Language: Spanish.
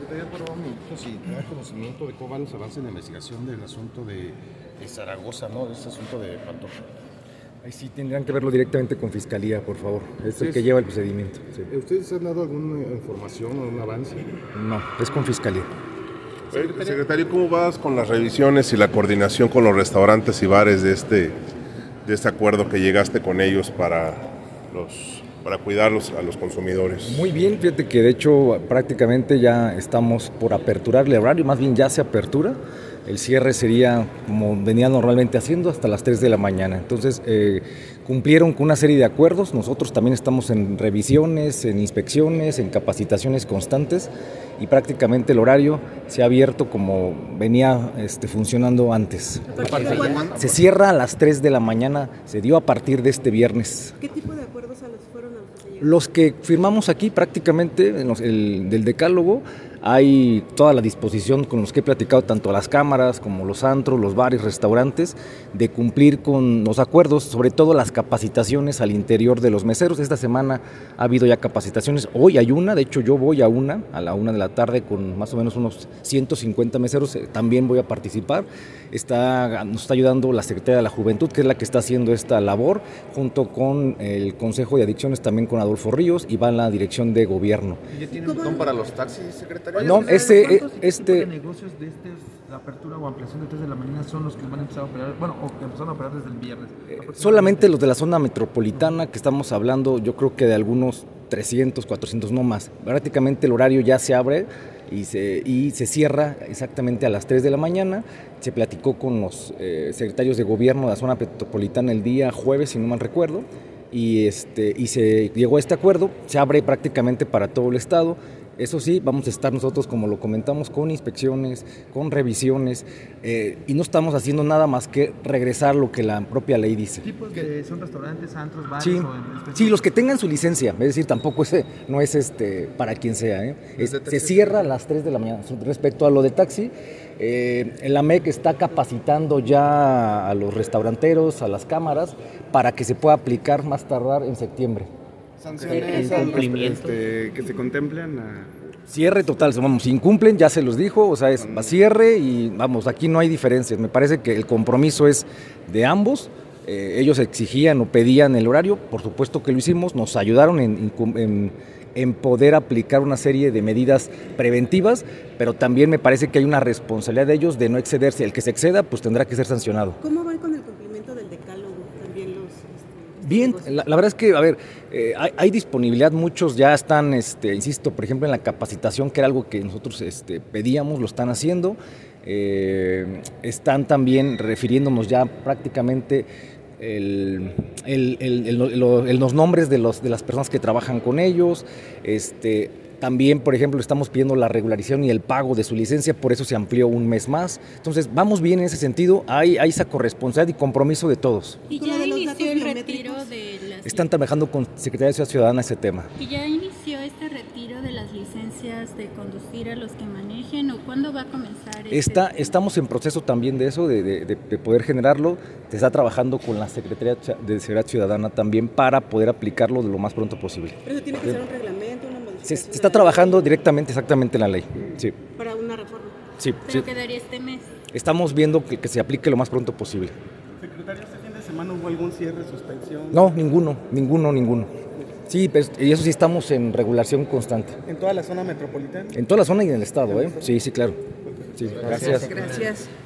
Secretaría, por un minuto, si te da conocimiento de cómo van los avances en la investigación del asunto de Zaragoza, ¿no? De ese asunto de Pantoja. Ahí sí tendrán que verlo directamente con Fiscalía, por favor. Es el Sí, que lleva el procedimiento. Sí. ¿Ustedes han dado alguna información o un avance? No, es con Fiscalía. Secretario, ¿cómo vas con las revisiones y la coordinación con los restaurantes y bares de este acuerdo que llegaste con ellos para cuidarlos a los consumidores? Muy bien, fíjate que de hecho prácticamente ya estamos por aperturar el horario, más bien ya se apertura. El cierre sería como venía normalmente haciendo hasta las 3 de la mañana. Entonces cumplieron con una serie de acuerdos. Nosotros también estamos en revisiones, en inspecciones, en capacitaciones constantes y prácticamente el horario se ha abierto como venía funcionando antes. Se cierra a las 3 de la mañana, se dio a partir de este viernes. ¿Qué tipo de acuerdos fueron a los que se llegaron? Los que firmamos aquí prácticamente, del decálogo, hay toda la disposición con los que he platicado, tanto las cámaras como los antros, los bares, restaurantes, de cumplir con los acuerdos, sobre todo las capacitaciones al interior de los meseros. Esta semana ha habido ya capacitaciones, hoy hay una, de hecho yo voy a la 1 de la tarde con más o menos unos 150 meseros, también voy a participar. Nos está ayudando la Secretaría de la Juventud, que es la que está haciendo esta labor, junto con el Consejo de Adicciones, también con Adolfo Ríos, y va en la dirección de gobierno. ¿Y ya tienen botón para los taxis, secretario? No, ¿Cuántos tipos de negocios de la apertura o ampliación de 3 de la mañana son los que van a empezar a operar, o que empezaron a operar desde el viernes? Solamente los de la zona metropolitana, que estamos hablando, yo creo que de algunos 300, 400, no más. Prácticamente el horario ya se abre y se cierra exactamente a las 3 de la mañana. Se platicó con los secretarios de gobierno de la zona metropolitana el día jueves, si no mal recuerdo, y se llegó a este acuerdo. Se abre prácticamente para todo el estado. Eso sí, vamos a estar nosotros, como lo comentamos, con inspecciones, con revisiones, y no estamos haciendo nada más que regresar lo que la propia ley dice. ¿Tipos de son restaurantes, antros, bares? Sí, los que tengan su licencia, es decir, tampoco no es para quien sea. Se cierra a las 3 de la mañana. Respecto a lo de taxi, el AMEC está capacitando ya a los restauranteros, a las cámaras, para que se pueda aplicar más tardar en septiembre. Sanciones que se contemplan Cierre total, vamos, si incumplen, ya se los dijo, o sea, es cierre y vamos, aquí no hay diferencias. Me parece que el compromiso es de ambos. Ellos exigían o pedían el horario, por supuesto que lo hicimos, nos ayudaron en poder aplicar una serie de medidas preventivas, pero también me parece que hay una responsabilidad de ellos de no excederse. El que se exceda, pues tendrá que ser sancionado. ¿Cómo van con el cumplimiento del decálogo? También Bien, la verdad es que, hay disponibilidad, muchos ya están, insisto, por ejemplo, en la capacitación, que era algo que nosotros pedíamos, lo están haciendo. Están también refiriéndonos ya prácticamente los nombres de las personas que trabajan con ellos. También, por ejemplo, estamos pidiendo la regularización y el pago de su licencia, por eso se amplió un mes más. Entonces, vamos bien en ese sentido, hay esa corresponsabilidad y compromiso de todos. ¿Y ya inició el retiro de las... Están trabajando con Secretaría de Seguridad Ciudadana ese tema. ¿Y ya inició este retiro de las licencias de conducir a los que manejen o cuándo va a comenzar? Estamos en proceso también de eso, de poder generarlo. Se está trabajando con la Secretaría de Seguridad Ciudadana también para poder aplicarlo de lo más pronto posible. Pero eso tiene que ser un reglamento, una modificación. Se está trabajando exactamente en la ley. Sí. Para una reforma. Sí. Pero quedaría este mes. Estamos viendo que se aplique lo más pronto posible. Secretario, ¿este fin de semana hubo algún cierre, suspensión? No, ninguno. Sí, y eso sí, estamos en regulación constante. ¿En toda la zona metropolitana? En toda la zona y en el estado, ¿eh? Sí, claro. Sí, gracias. Gracias.